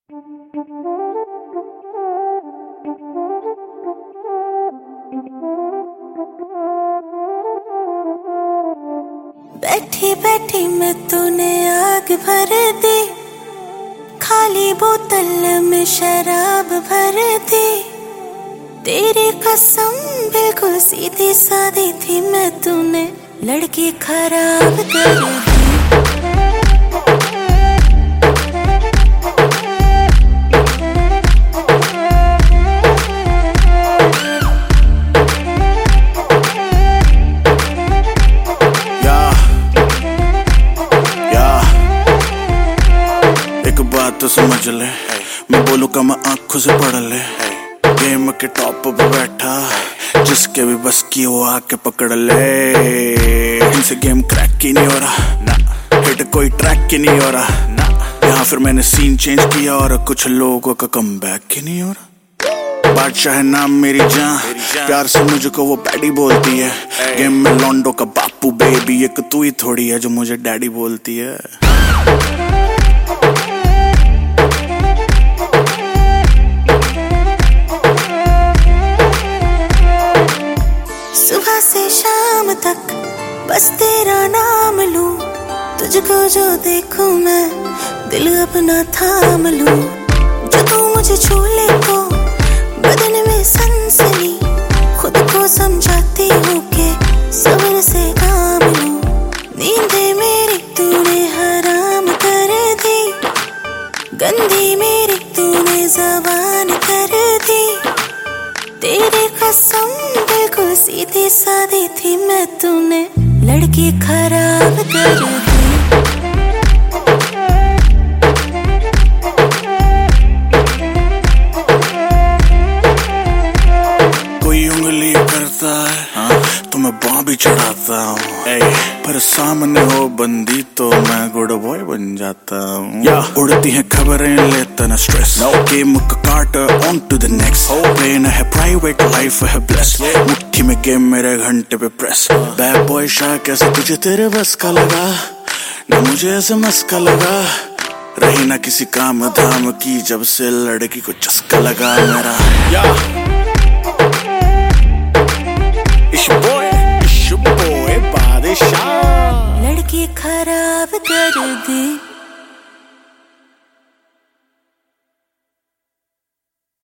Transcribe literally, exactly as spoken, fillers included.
बैठी बैठी मैं तूने आग भर दी, खाली बोतल में शराब भर दी। तेरी कसम बिल्कुल सीधी सादी थी, मैं तूने लड़की खराब कर दी। तो समझ ले, मैं बोलूं का मैं आंखों से पढ़ ले। गेम के टॉप पे बैठा, जिसके भी बस की वो आके पकड़ ले। इनसे गेम क्रैक ही नहीं हो रहा ना, हिट कोई ट्रैक ही नहीं हो रहा ना। यहाँ फिर मैंने सीन चेंज किया और कुछ लोगों का कमबैक ही नहीं हो रहा। बादशाह है नाम मेरी जान, प्यार से मुझको वो पैडी बोलती है। गेम में लॉन्डो का बापू बेबी, एक तू ही थोड़ी है जो मुझे डैडी बोलती है। सुबह से शाम तक बस तेरा नाम लूं, तुझको जो देखूं मैं दिल अपना थाम लूं। जो तू मुझे छू ले तो बदन में सनसनी, खुद को समझाती हूँ कि सब्र से काम लूं। नींदें मेरी तूने हराम कर दी, गंदी मेरी तूने ज़बान कर दी। तेरी कसम बिल्कुल सीधी सादी थी, मैं तूने लड़की खराब कर दी। कोई उंगली करता है हाँ, तो मैं बाँ भी चढ़ाता हूँ। पर सामने हो बंदी तो मैं गुड बॉय बन जाता हूँ। या उड़ती हैं खबरें लेता ना स्ट्रेस, गेम का काट on to the next. Plane है प्राइवेट लाइफ है ब्लेस, मुट्ठी में गेम मेरे घंटे पे प्रेस। बैड बॉय शाह कैसे तुझे तेरे बस का लगा, ना मुझे ऐसे मस्का लगा। रही ना किसी काम धाम की जब से लड़की को चस्का लगा मेरा। या इश बॉय इश बॉय बादशाह, लड़की खराब कर दी।